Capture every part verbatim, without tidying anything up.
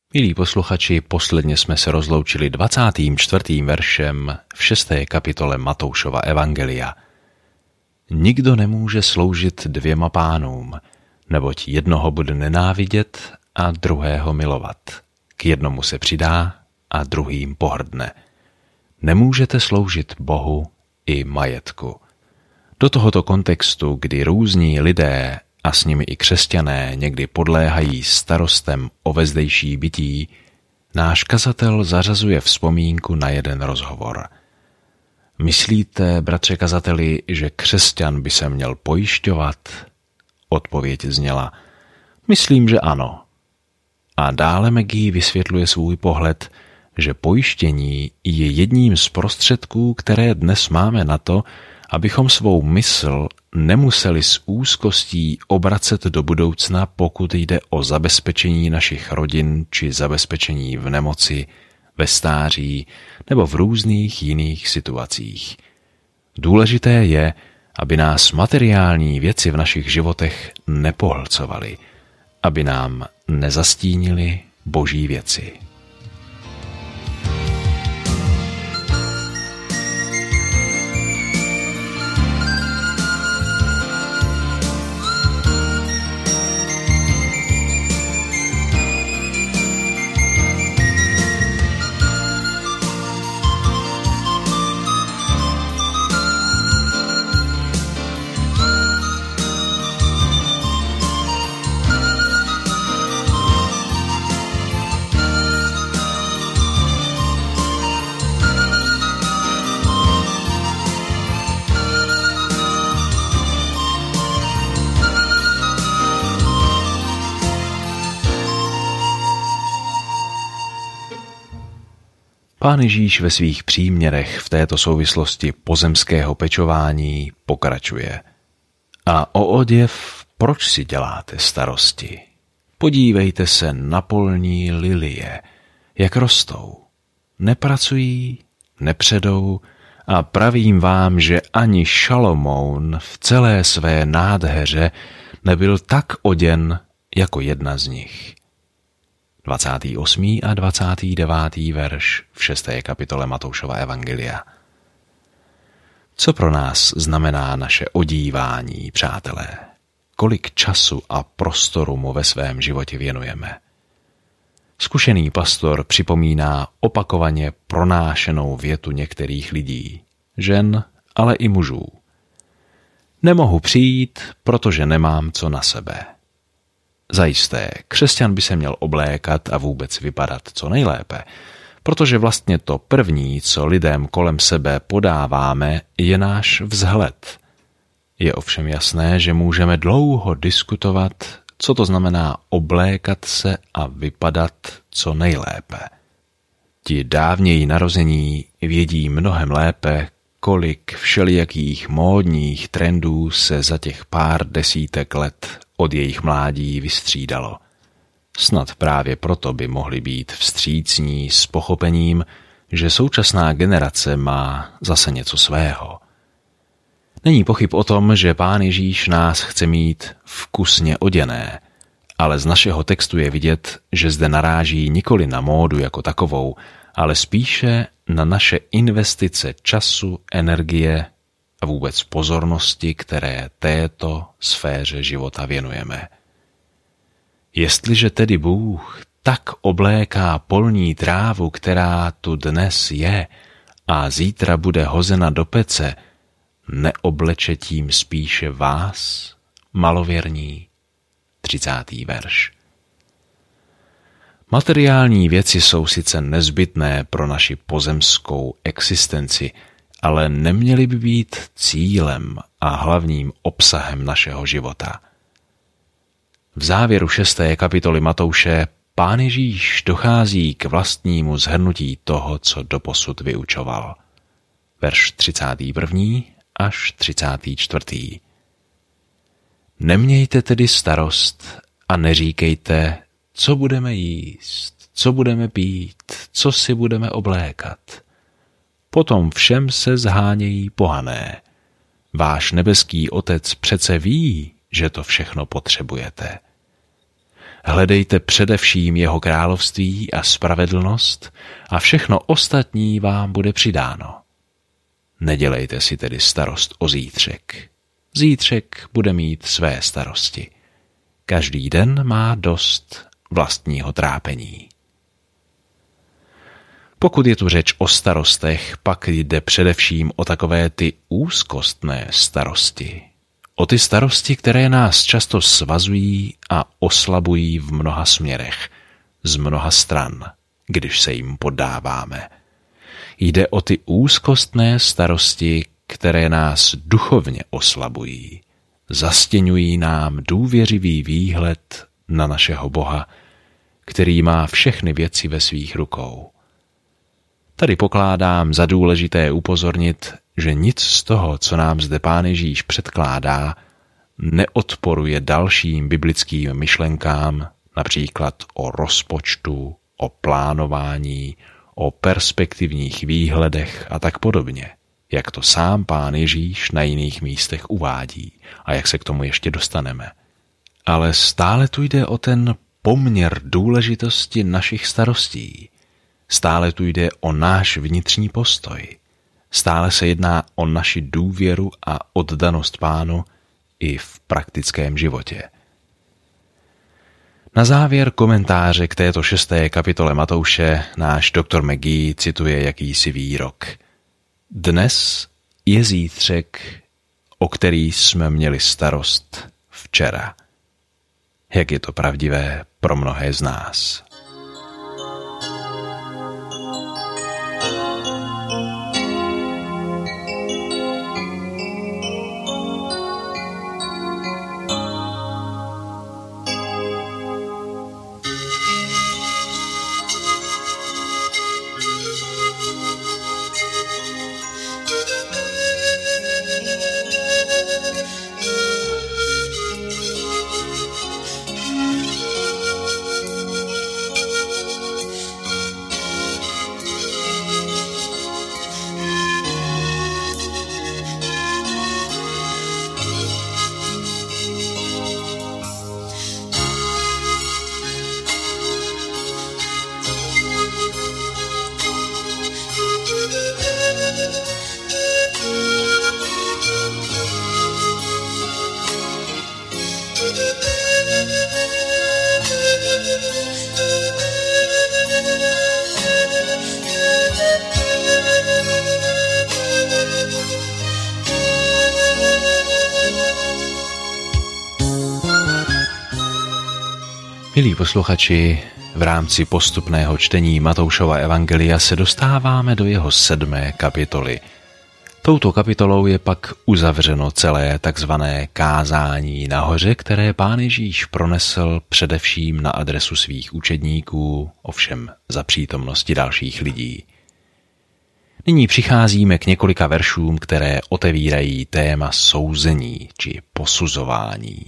Milí posluchači, posledně jsme se rozloučili dvacátým čtvrtým veršem v šesté kapitole Matoušova evangelia. Nikdo nemůže sloužit dvěma pánům, neboť jednoho bude nenávidět a druhého milovat. K jednomu se přidá a druhým pohrdne. Nemůžete sloužit Bohu i majetku. Do tohoto kontextu, kdy různí lidé a s nimi i křesťané někdy podléhají starostem o vezdejší bytí, náš kazatel zařazuje vzpomínku na jeden rozhovor. Myslíte, bratře kazateli, že křesťan by se měl pojišťovat? Odpověď zněla, myslím, že ano. A dále Maggie vysvětluje svůj pohled, že pojištění je jedním z prostředků, které dnes máme na to, abychom svou mysl nemuseli s úzkostí obracet do budoucna, pokud jde o zabezpečení našich rodin či zabezpečení v nemoci, ve stáří nebo v různých jiných situacích. Důležité je, aby nás materiální věci v našich životech nepohlcovaly, aby nám nezastínily boží věci. Pán Ježíš ve svých příměrech v této souvislosti pozemského pečování pokračuje. A o oděv proč si děláte starosti? Podívejte se na polní lilie, jak rostou. Nepracují, nepředou a pravím vám, že ani Šalomoun v celé své nádheře nebyl tak oděn jako jedna z nich. dvacátý osmý a dvacátý devátý verš v šesté kapitole Matoušova evangelia. Co pro nás znamená naše odívání, přátelé? Kolik času a prostoru mu ve svém životě věnujeme? Zkušený pastor připomíná opakovaně pronášenou větu některých lidí, žen, ale i mužů. Nemohu přijít, protože nemám co na sebe. Zajisté, křesťan by se měl oblékat a vůbec vypadat co nejlépe, protože vlastně to první, co lidem kolem sebe podáváme, je náš vzhled. Je ovšem jasné, že můžeme dlouho diskutovat, co to znamená oblékat se a vypadat co nejlépe. Ti dávněji narození vědí mnohem lépe, kolik všelijakých módních trendů se za těch pár desítek let od jejich mládí vystřídalo. Snad právě proto by mohli být vstřícní s pochopením, že současná generace má zase něco svého. Není pochyb o tom, že Pán Ježíš nás chce mít vkusně oděné, ale z našeho textu je vidět, že zde naráží nikoli na módu jako takovou, ale spíše na naše investice času, energie a vůbec pozornosti, které této sféře života věnujeme. Jestliže tedy Bůh tak obléká polní trávu, která tu dnes je a zítra bude hozena do pece, neobleče tím spíše vás, malověrní? třicátý verš. Materiální věci jsou sice nezbytné pro naši pozemskou existenci, ale neměly by být cílem a hlavním obsahem našeho života. V závěru šesté kapitoly Matouše Pán Ježíš dochází k vlastnímu shrnutí toho, co doposud vyučoval. Verš třicátý první až třicátý čtvrtý. Nemějte tedy starost a neříkejte, co budeme jíst, co budeme pít, co si budeme oblékat. Potom všem se zhánějí pohané. Váš nebeský Otec přece ví, že to všechno potřebujete. Hledejte především jeho království a spravedlnost a všechno ostatní vám bude přidáno. Nedělejte si tedy starost o zítřek. Zítřek bude mít své starosti. Každý den má dost vlastního trápení. Pokud je tu řeč o starostech, pak jde především o takové ty úzkostné starosti. O ty starosti, které nás často svazují a oslabují v mnoha směrech, z mnoha stran, když se jim poddáváme. Jde o ty úzkostné starosti, které nás duchovně oslabují, zastěňují nám důvěřivý výhled na našeho Boha, který má všechny věci ve svých rukou. Tady pokládám za důležité upozornit, že nic z toho, co nám zde Pán Ježíš předkládá, neodporuje dalším biblickým myšlenkám, například o rozpočtu, o plánování, o perspektivních výhledech a tak podobně, jak to sám Pán Ježíš na jiných místech uvádí a jak se k tomu ještě dostaneme. Ale stále tu jde o ten poměr důležitosti našich starostí. Stále tu jde o náš vnitřní postoj. Stále se jedná o naši důvěru a oddanost Pánu i v praktickém životě. Na závěr komentáře k této šesté kapitole Matouše náš doktor McGee cituje jakýsi výrok. Dnes je zítřek, o který jsme měli starost včera. Jak je to pravdivé pro mnohé z nás. Milí posluchači, v rámci postupného čtení Matoušova evangelia se dostáváme do jeho sedmé kapitoly. Touto kapitolou je pak uzavřeno celé takzvané kázání nahoře, které Pán Ježíš pronesl především na adresu svých učedníků, ovšem za přítomnosti dalších lidí. Nyní přicházíme k několika veršům, které otevírají téma souzení či posuzování.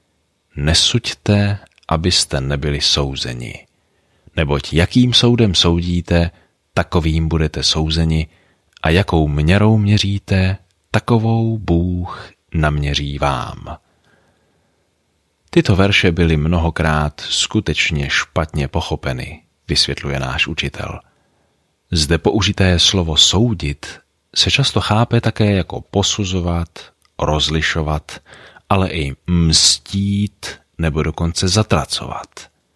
Nesuďte, abyste nebyli souzeni. Neboť jakým soudem soudíte, takovým budete souzeni, a jakou měrou měříte, takovou Bůh naměří vám. Tyto verše byly mnohokrát skutečně špatně pochopeny, vysvětluje náš učitel. Zde použité slovo soudit se často chápe také jako posuzovat, rozlišovat, ale i mstít nebo dokonce zatracovat.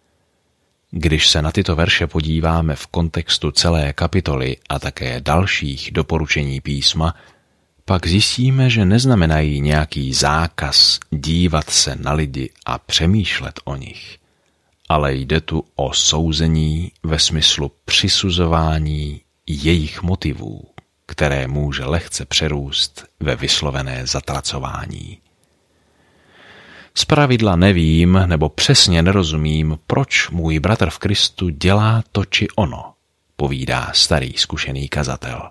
Když se na tyto verše podíváme v kontextu celé kapitoly a také dalších doporučení písma, pak zjistíme, že neznamenají nějaký zákaz dívat se na lidi a přemýšlet o nich, ale jde tu o souzení ve smyslu přisuzování jejich motivů, které může lehce přerůst ve vyslovené zatracování. Zpravidla nevím nebo přesně nerozumím, proč můj bratr v Kristu dělá to či ono, povídá starý zkušený kazatel.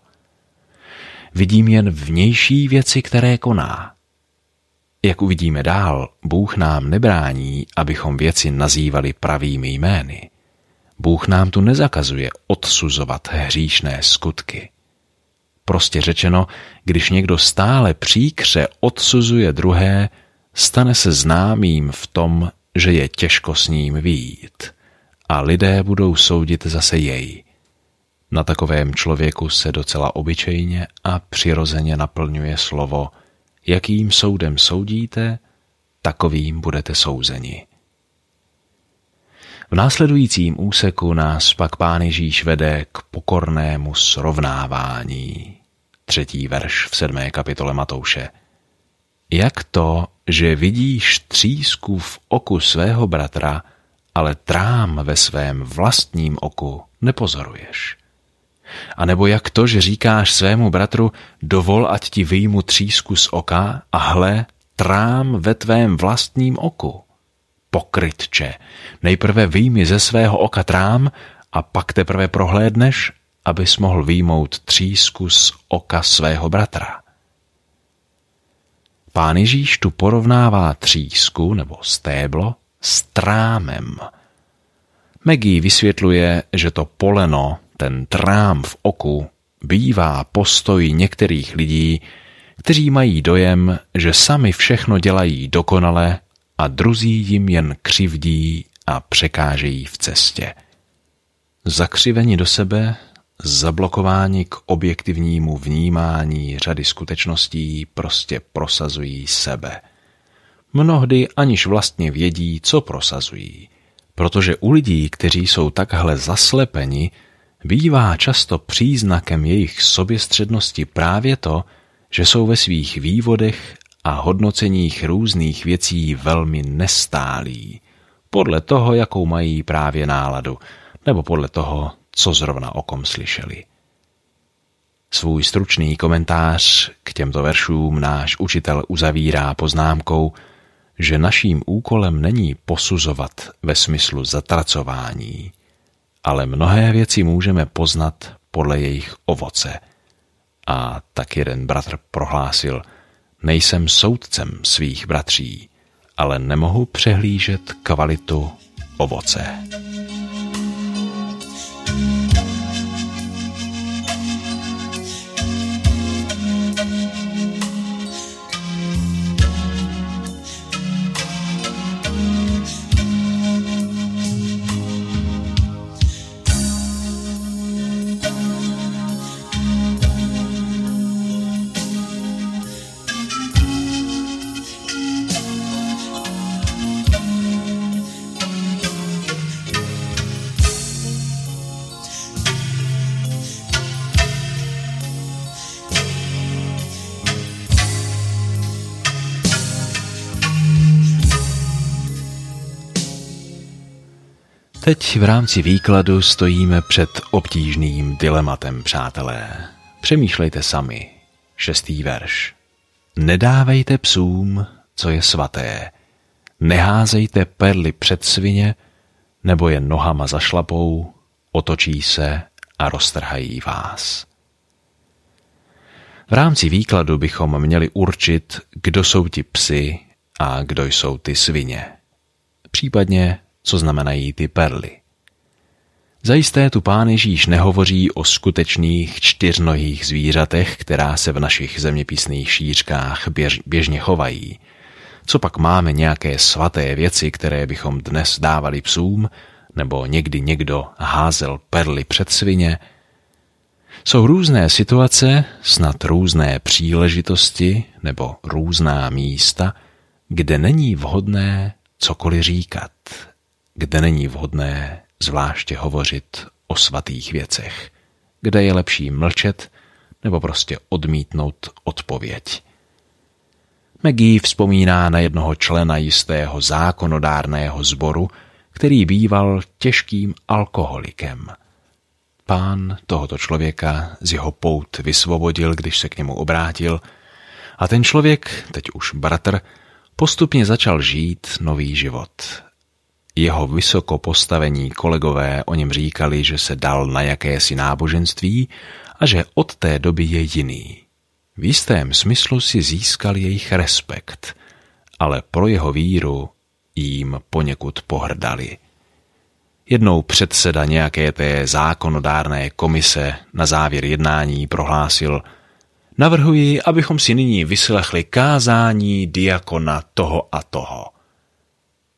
Vidím jen vnější věci, které koná. Jak uvidíme dál, Bůh nám nebrání, abychom věci nazývali pravými jmény. Bůh nám tu nezakazuje odsuzovat hříšné skutky. Prostě řečeno, když někdo stále příkře odsuzuje druhé, stane se známým v tom, že je těžko s ním vyjít a lidé budou soudit zase jej. Na takovém člověku se docela obyčejně a přirozeně naplňuje slovo: jakým soudem soudíte, takovým budete souzeni. V následujícím úseku nás pak Pán Ježíš vede k pokornému srovnávání. Třetí verš v sedmé kapitole Matouše. Jak to, že vidíš třísku v oku svého bratra, ale trám ve svém vlastním oku nepozoruješ? A nebo jak to, že říkáš svému bratru: dovol, ať ti vyjmu třísku z oka, a hle, trám ve tvém vlastním oku? Pokrytče, nejprve vyjmi ze svého oka trám a pak teprve prohlédneš, abys mohl vyjmout třísku z oka svého bratra. Pán Ježíš tu porovnává třísku nebo stéblo s trámem. Maggie vysvětluje, že to poleno, ten trám v oku, bývá postoj některých lidí, kteří mají dojem, že sami všechno dělají dokonale a druzí jim jen křivdí a překážejí v cestě. Zakřiveni do sebe, zablokováni k objektivnímu vnímání řady skutečností, prostě prosazují sebe. Mnohdy aniž vlastně vědí, co prosazují, protože u lidí, kteří jsou takhle zaslepeni, bývá často příznakem jejich soběstřednosti právě to, že jsou ve svých vývodech a hodnoceních různých věcí velmi nestálí, podle toho, jakou mají právě náladu, nebo podle toho, co zrovna okom slyšeli. Svůj stručný komentář k těmto veršům náš učitel uzavírá poznámkou, že naším úkolem není posuzovat ve smyslu zatracování, ale mnohé věci můžeme poznat podle jejich ovoce. A tak jeden bratr prohlásil: nejsem soudcem svých bratří, ale nemohu přehlížet kvalitu ovoce. Teď v rámci výkladu stojíme před obtížným dilematem, přátelé. Přemýšlejte sami. Šestý verš. Nedávejte psům, co je svaté. Neházejte perly před svině, nebo je nohama zašlapou, otočí se a roztrhají vás. V rámci výkladu bychom měli určit, kdo jsou ti psi a kdo jsou ty svině. Případně, co znamenají ty perly. Zajisté tu Pán Ježíš nehovoří o skutečných čtyřnohých zvířatech, která se v našich zeměpisných šířkách běž, běžně chovají. Co pak máme nějaké svaté věci, které bychom dnes dávali psům, nebo někdy někdo házel perly před svině? Jsou různé situace, snad různé příležitosti nebo různá místa, kde není vhodné cokoliv říkat, kde není vhodné zvláště hovořit o svatých věcech, kde je lepší mlčet nebo prostě odmítnout odpověď. Maggie vzpomíná na jednoho člena jistého zákonodárného sboru, který býval těžkým alkoholikem. Pán tohoto člověka z jeho pout vysvobodil, když se k němu obrátil, a ten člověk, teď už bratr, postupně začal žít nový život. Jeho vysoko postavení kolegové o něm říkali, že se dal na jakési náboženství a že od té doby je jiný. V jistém smyslu si získal jejich respekt, ale pro jeho víru jim poněkud pohrdali. Jednou předseda nějaké té zákonodárné komise na závěr jednání prohlásil: navrhuji, abychom si nyní vyslechli kázání diakona toho a toho.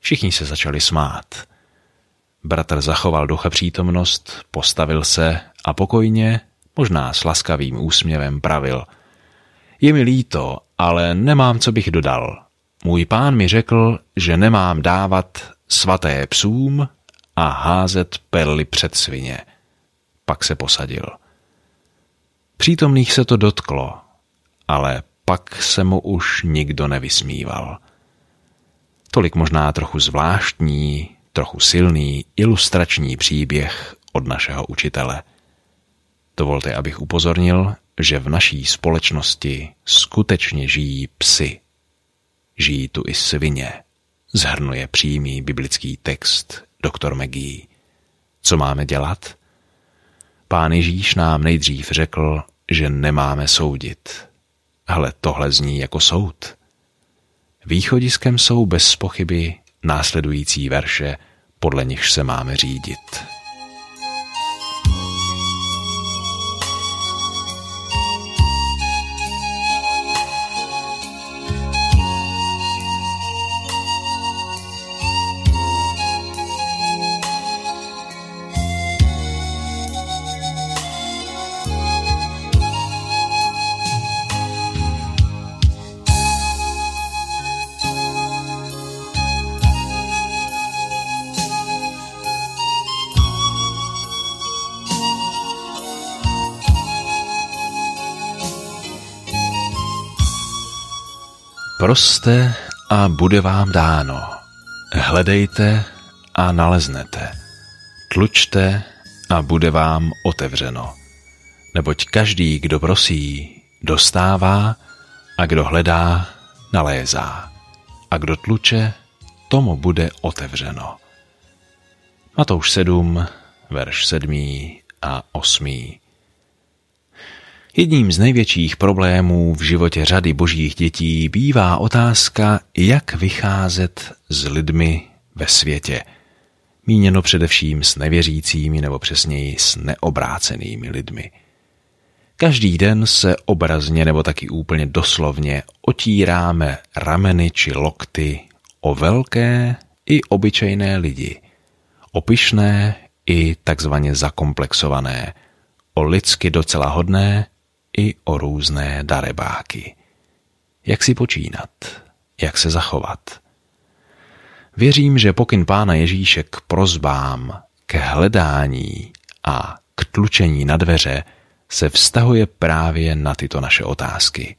Všichni se začali smát. Bratr zachoval duchapřítomnost, postavil se a pokojně, možná s laskavým úsměvem pravil. Je mi líto, ale nemám, co bych dodal. Můj pán mi řekl, že nemám dávat svaté psům a házet perly před svině. Pak se posadil. Přítomných se to dotklo, ale pak se mu už nikdo nevysmíval. Tolik možná trochu zvláštní, trochu silný, ilustrační příběh od našeho učitele. Dovolte, abych upozornil, že v naší společnosti skutečně žijí psi. Žijí tu i svině, shrnuje přímý biblický text doktor McGee. Co máme dělat? Pán Ježíš nám nejdřív řekl, že nemáme soudit. Ale tohle zní jako soud. Východiskem jsou bez pochyby následující verše, podle nichž se máme řídit. Proste a bude vám dáno. Hledejte a naleznete. Tlučte a bude vám otevřeno. Neboť každý, kdo prosí, dostává, a kdo hledá, nalézá. A kdo tluče, tomu bude otevřeno. Matouš sedm, verš sedmý a osmý. Jedním z největších problémů v životě řady božích dětí bývá otázka, jak vycházet s lidmi ve světě. Míněno především s nevěřícími nebo přesněji s neobrácenými lidmi. Každý den se obrazně nebo taky úplně doslovně otíráme rameny či lokty o velké i obyčejné lidi, o pyšné i takzvaně zakomplexované, o lidsky docela hodné i o různé darebáky. Jak si počínat? Jak se zachovat? Věřím, že pokyn Pána Ježíše k prosbám, k hledání a k tlučení na dveře se vztahuje právě na tyto naše otázky.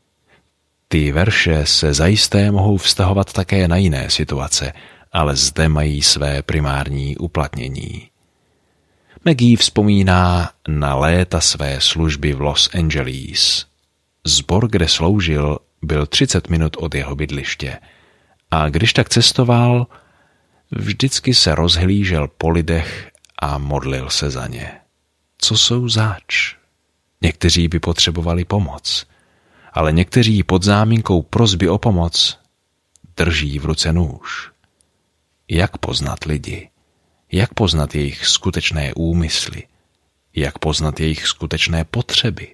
Ty verše se zajisté mohou vztahovat také na jiné situace, ale zde mají své primární uplatnění. McGee vzpomíná na léta své služby v Los Angeles. Sbor, kde sloužil, byl třicet minut od jeho bydliště a když tak cestoval, vždycky se rozhlížel po lidech a modlil se za ně. Co jsou zač? Někteří by potřebovali pomoc, ale někteří pod záminkou prosby o pomoc drží v ruce nůž. Jak poznat lidi? Jak poznat jejich skutečné úmysly? Jak poznat jejich skutečné potřeby?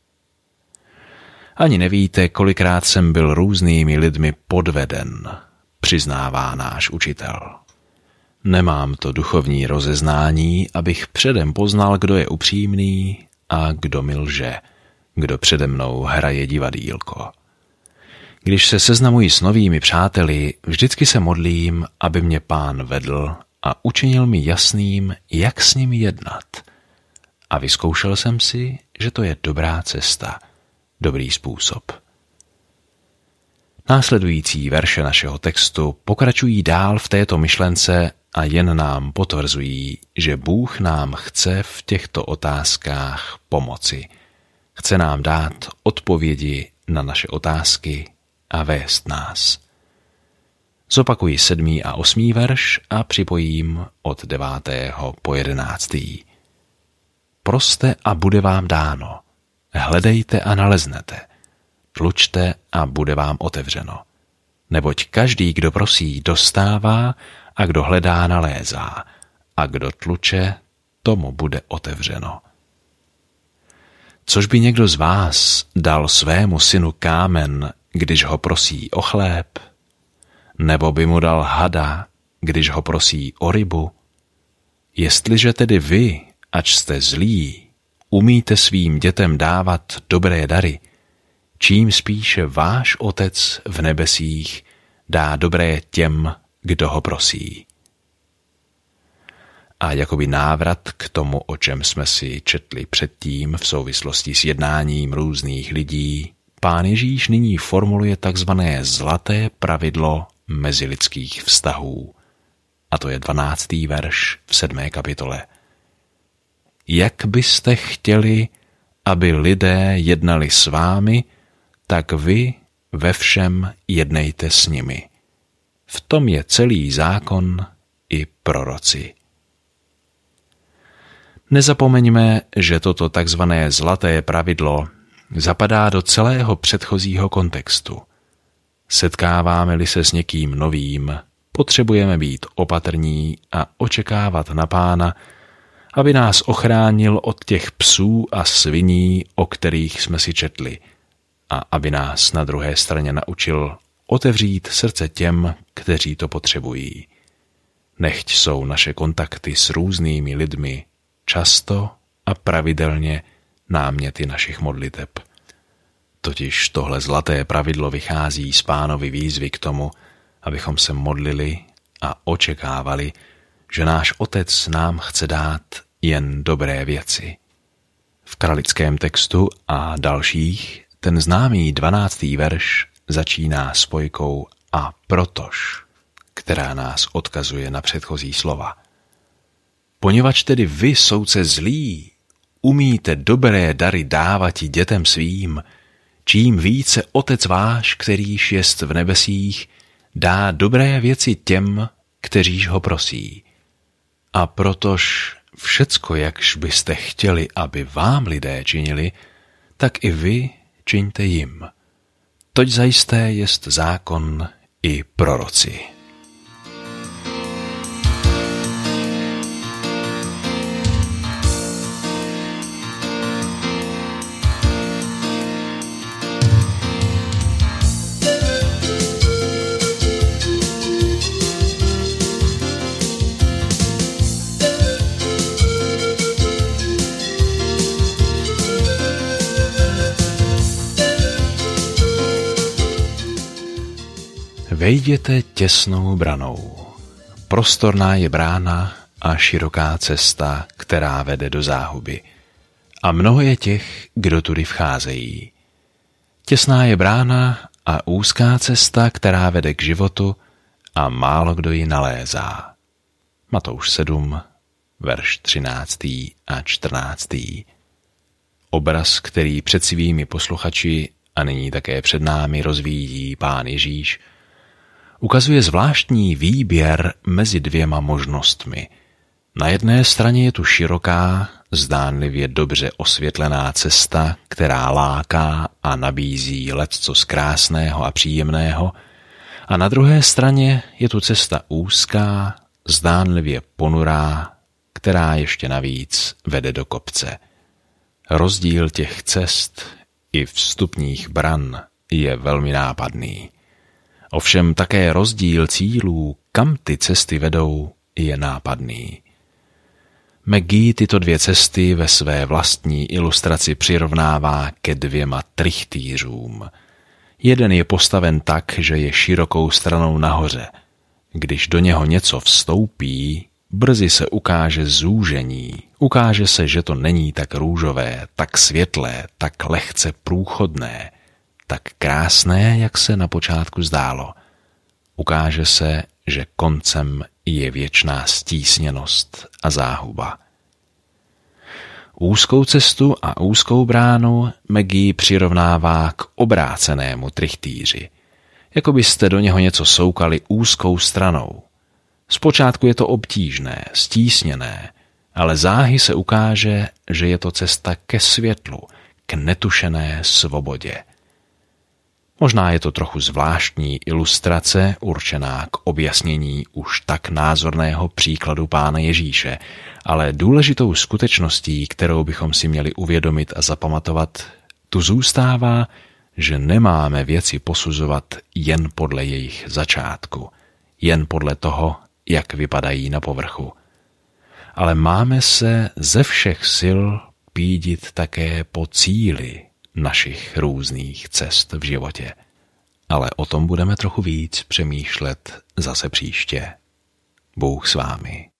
Ani nevíte, kolikrát jsem byl různými lidmi podveden, přiznává náš učitel. Nemám to duchovní rozeznání, abych předem poznal, kdo je upřímný a kdo mi lže, kdo přede mnou hraje divadýlko. Když se seznamuji s novými přáteli, vždycky se modlím, aby mě Pán vedl a učinil mi jasným, jak s nimi jednat. A vyzkoušel jsem si, že to je dobrá cesta, dobrý způsob. Následující verše našeho textu pokračují dál v této myšlence a jen nám potvrzují, že Bůh nám chce v těchto otázkách pomoci. Chce nám dát odpovědi na naše otázky a vést nás. Zopakuji sedmý a osmý verš a připojím od devátého po jedenáctý. Proste a bude vám dáno. Hledejte a naleznete. Tlučte a bude vám otevřeno. Neboť každý, kdo prosí, dostává a kdo hledá, nalézá. A kdo tluče, tomu bude otevřeno. Což by někdo z vás dal svému synu kámen, když ho prosí o chléb? nebo by mu dal hada, když ho prosí o rybu? Jestliže tedy vy, ač jste zlí, umíte svým dětem dávat dobré dary, čím spíše váš Otec v nebesích dá dobré těm, kdo ho prosí. A jakoby návrat k tomu, o čem jsme si četli předtím v souvislosti s jednáním různých lidí, Pán Ježíš nyní formuluje takzvané zlaté pravidlo mezilidských vztahů. A to je dvanáctý verš v sedmé kapitole. Jak byste chtěli, aby lidé jednali s vámi, tak vy ve všem jednejte s nimi. V tom je celý zákon i proroci. Nezapomeňme, že toto takzvané zlaté pravidlo zapadá do celého předchozího kontextu. Setkáváme-li se s někým novým, potřebujeme být opatrní a očekávat na Pána, aby nás ochránil od těch psů a sviní, o kterých jsme si četli, a aby nás na druhé straně naučil otevřít srdce těm, kteří to potřebují. Nechť jsou naše kontakty s různými lidmi často a pravidelně náměty našich modliteb. Totiž tohle zlaté pravidlo vychází z Pánovy výzvy k tomu, abychom se modlili a očekávali, že náš Otec nám chce dát jen dobré věci. V kralickém textu a dalších ten známý dvanáctý verš začíná spojkou a protož, která nás odkazuje na předchozí slova. Poněvadž tedy vy, soudce zlí, umíte dobré dary dávati dětem svým, čím více Otec váš, kterýž jest v nebesích, dá dobré věci těm, kteříž ho prosí. A protož všecko, jakž byste chtěli, aby vám lidé činili, tak i vy čiňte jim. Toť zajisté jest zákon i proroci. Vejděte těsnou branou. Prostorná je brána a široká cesta, která vede do záhuby. A mnoho je těch, kdo tudy vcházejí. Těsná je brána a úzká cesta, která vede k životu, a málo kdo ji nalézá. Matouš sedm, verš třináctý a čtrnáctý. Obraz, který před svými posluchači a nyní také před námi rozvíjí Pán Ježíš, ukazuje zvláštní výběr mezi dvěma možnostmi. Na jedné straně je tu široká, zdánlivě dobře osvětlená cesta, která láká a nabízí lecos krásného a příjemného, a na druhé straně je tu cesta úzká, zdánlivě ponurá, která ještě navíc vede do kopce. Rozdíl těch cest i vstupních bran je velmi nápadný. Ovšem také rozdíl cílů, kam ty cesty vedou, je nápadný. McGee tyto dvě cesty ve své vlastní ilustraci přirovnává ke dvěma trichtýřům. Jeden je postaven tak, že je širokou stranou nahoře. Když do něho něco vstoupí, brzy se ukáže zúžení. Ukáže se, že to není tak růžové, tak světlé, tak lehce průchodné, tak krásné, jak se na počátku zdálo. Ukáže se, že koncem je věčná stísněnost a záhuba. Úzkou cestu a úzkou bránu McGee přirovnává k obrácenému trichtýři, jako byste do něho něco soukali úzkou stranou. Zpočátku je to obtížné, stísněné, ale záhy se ukáže, že je to cesta ke světlu, k netušené svobodě. Možná je to trochu zvláštní ilustrace, určená k objasnění už tak názorného příkladu Pána Ježíše, ale důležitou skutečností, kterou bychom si měli uvědomit a zapamatovat, tu zůstává, že nemáme věci posuzovat jen podle jejich začátku, jen podle toho, jak vypadají na povrchu. Ale máme se ze všech sil pídit také po cíli našich různých cest v životě. Ale o tom budeme trochu víc přemýšlet zase příště. Bůh s vámi.